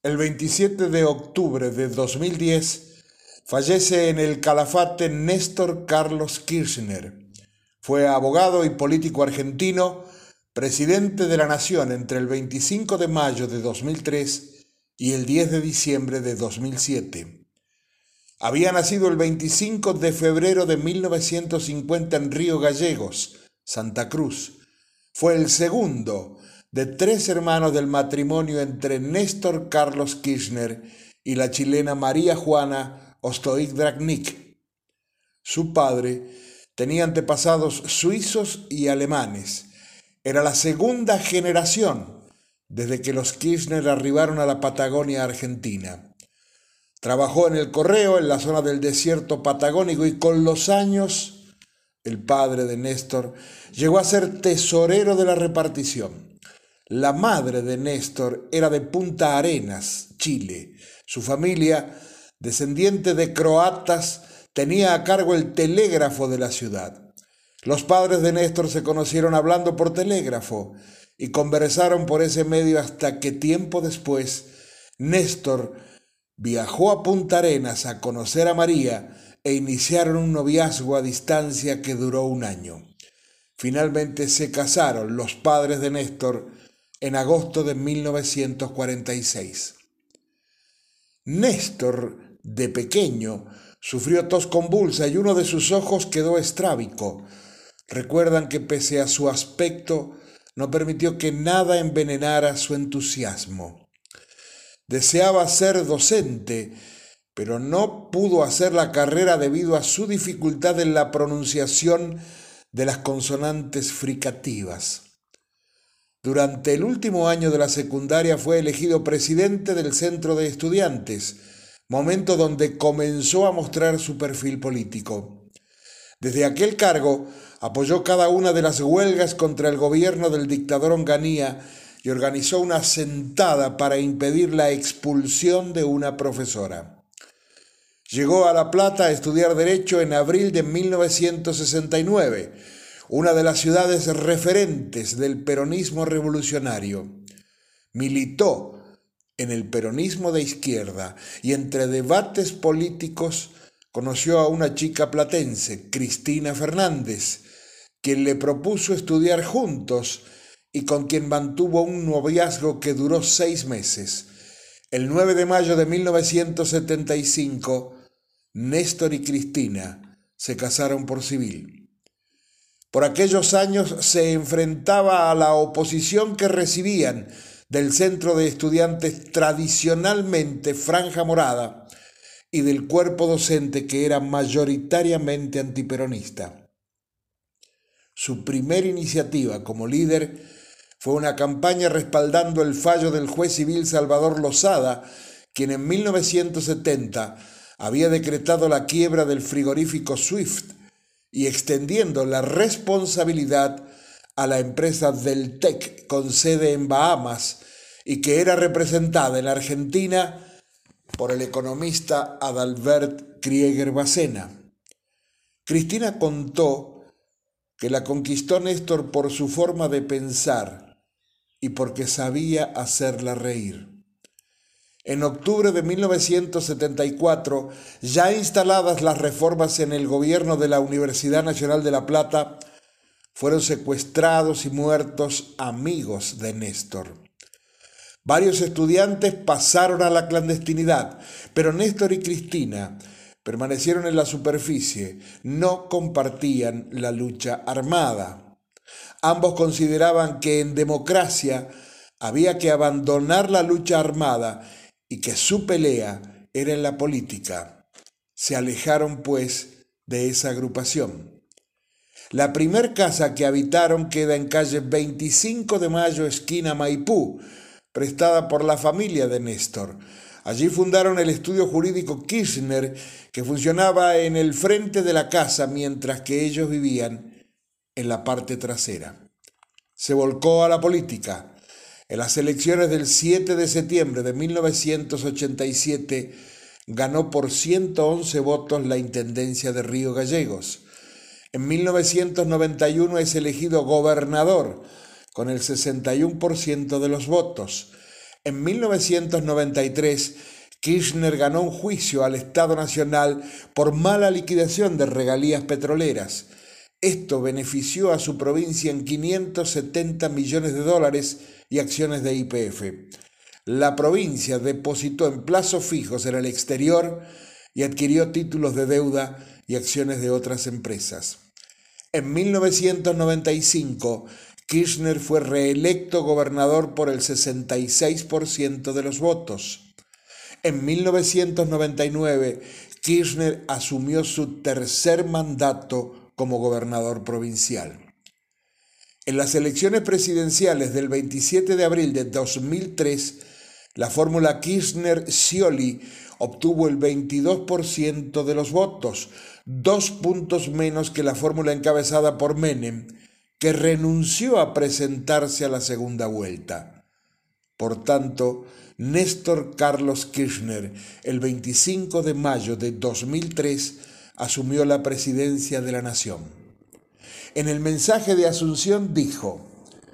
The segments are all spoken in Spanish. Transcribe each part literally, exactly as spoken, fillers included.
El veintisiete de octubre de dos mil diez fallece en el Calafate Néstor Carlos Kirchner. Fue abogado y político argentino, presidente de la Nación entre el veinticinco de mayo de dos mil tres y el diez de diciembre de dos mil siete. Había nacido el veinticinco de febrero de mil novecientos cincuenta en Río Gallegos, Santa Cruz. Fue el segundo de tres hermanos del matrimonio entre Néstor Carlos Kirchner y la chilena María Juana Ostojic-Dragnik. Su padre tenía antepasados suizos y alemanes. Era la segunda generación desde que los Kirchner arribaron a la Patagonia Argentina. Trabajó en el correo en la zona del desierto patagónico y con los años el padre de Néstor llegó a ser tesorero de la repartición. La madre de Néstor era de Punta Arenas, Chile. Su familia, descendiente de croatas, tenía a cargo el telégrafo de la ciudad. Los padres de Néstor se conocieron hablando por telégrafo y conversaron por ese medio hasta que tiempo después Néstor viajó a Punta Arenas a conocer a María e iniciaron un noviazgo a distancia que duró un año. Finalmente se casaron los padres de Néstor en agosto de mil novecientos cuarenta y seis. Néstor, de pequeño, sufrió tos convulsa y uno de sus ojos quedó estrábico. Recuerdan que pese a su aspecto, no permitió que nada envenenara su entusiasmo. Deseaba ser docente, pero no pudo hacer la carrera debido a su dificultad en la pronunciación de las consonantes fricativas. Durante el último año de la secundaria fue elegido presidente del Centro de Estudiantes, momento donde comenzó a mostrar su perfil político. Desde aquel cargo apoyó cada una de las huelgas contra el gobierno del dictador Onganía y organizó una sentada para impedir la expulsión de una profesora. Llegó a La Plata a estudiar Derecho en abril de mil novecientos sesenta y nueve, una de las ciudades referentes del peronismo revolucionario. Militó en el peronismo de izquierda y entre debates políticos conoció a una chica platense, Cristina Fernández, quien le propuso estudiar juntos y con quien mantuvo un noviazgo que duró seis meses. El nueve de mayo de mil novecientos setenta y cinco, Néstor y Cristina se casaron por civil. Por aquellos años se enfrentaba a la oposición que recibían del Centro de Estudiantes tradicionalmente franja morada y del cuerpo docente que era mayoritariamente antiperonista. Su primera iniciativa como líder fue una campaña respaldando el fallo del juez civil Salvador Lozada, quien en mil novecientos setenta había decretado la quiebra del frigorífico Swift y extendiendo la responsabilidad a la empresa Deltec con sede en Bahamas y que era representada en Argentina por el economista Adalbert Krieger Bacena. Cristina contó que la conquistó Néstor por su forma de pensar y porque sabía hacerla reír. En octubre de mil novecientos setenta y cuatro, ya instaladas las reformas en el gobierno de la Universidad Nacional de La Plata, fueron secuestrados y muertos amigos de Néstor. Varios estudiantes pasaron a la clandestinidad, pero Néstor y Cristina permanecieron en la superficie, no compartían la lucha armada. Ambos consideraban que en democracia había que abandonar la lucha armada y que su pelea era en la política. Se alejaron, pues, de esa agrupación. La primer casa que habitaron queda en calle veinticinco de mayo, esquina Maipú, prestada por la familia de Néstor. Allí fundaron el estudio jurídico Kirchner, que funcionaba en el frente de la casa mientras que ellos vivían en la parte trasera. Se volcó a la política. En las elecciones del siete de septiembre de mil novecientos ochenta y siete ganó por ciento once votos la intendencia de Río Gallegos. En mil novecientos noventa y uno es elegido gobernador con el sesenta y uno por ciento de los votos. En mil novecientos noventa y tres, Kirchner ganó un juicio al Estado Nacional por mala liquidación de regalías petroleras. Esto benefició a su provincia en quinientos setenta millones de dólares y acciones de Y P F. La provincia depositó en plazos fijos en el exterior y adquirió títulos de deuda y acciones de otras empresas. En mil novecientos noventa y cinco, Kirchner fue reelecto gobernador por el sesenta y seis por ciento de los votos. En mil novecientos noventa y nueve, Kirchner asumió su tercer mandato como gobernador provincial. En las elecciones presidenciales del veintisiete de abril de dos mil tres, la fórmula Kirchner-Scioli obtuvo el veintidós por ciento de los votos, dos puntos menos que la fórmula encabezada por Menem, que renunció a presentarse a la segunda vuelta. Por tanto, Néstor Carlos Kirchner, el veinticinco de mayo de dos mil tres, asumió la presidencia de la nación. En el mensaje de asunción dijo: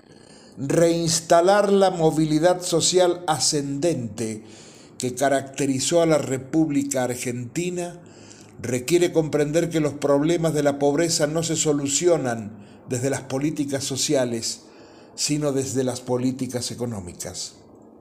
reinstalar la movilidad social ascendente que caracterizó a la República Argentina requiere comprender que los problemas de la pobreza no se solucionan desde las políticas sociales, sino desde las políticas económicas.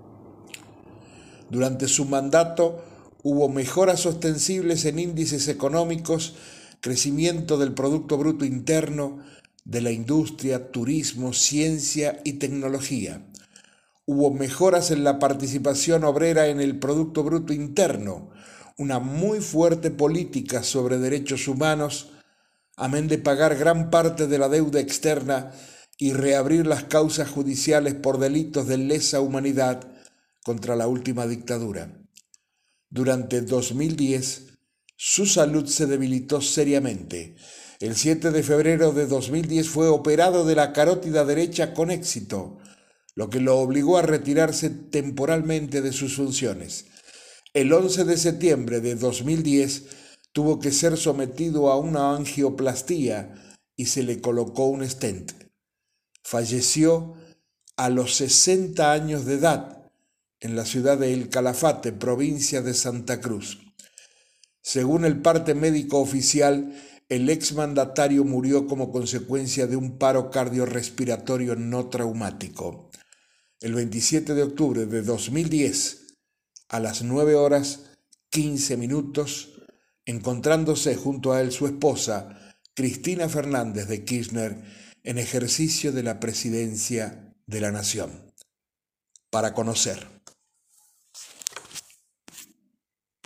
Durante su mandato hubo mejoras ostensibles en índices económicos, crecimiento del Producto Bruto Interno, de la industria, turismo, ciencia y tecnología. Hubo mejoras en la participación obrera en el Producto Bruto Interno, una muy fuerte política sobre derechos humanos, amén de pagar gran parte de la deuda externa y reabrir las causas judiciales por delitos de lesa humanidad contra la última dictadura. Durante dos mil diez, su salud se debilitó seriamente. El siete de febrero de dos mil diez fue operado de la carótida derecha con éxito, lo que lo obligó a retirarse temporalmente de sus funciones. El once de septiembre de dos mil diez tuvo que ser sometido a una angioplastía y se le colocó un stent. Falleció a los sesenta años de edad en la ciudad de El Calafate, provincia de Santa Cruz. Según el parte médico oficial, el exmandatario murió como consecuencia de un paro cardiorrespiratorio no traumático. El veintisiete de octubre de dos mil diez, a las nueve horas quince minutos, encontrándose junto a él su esposa, Cristina Fernández de Kirchner, en ejercicio de la presidencia de la Nación. Para conocer.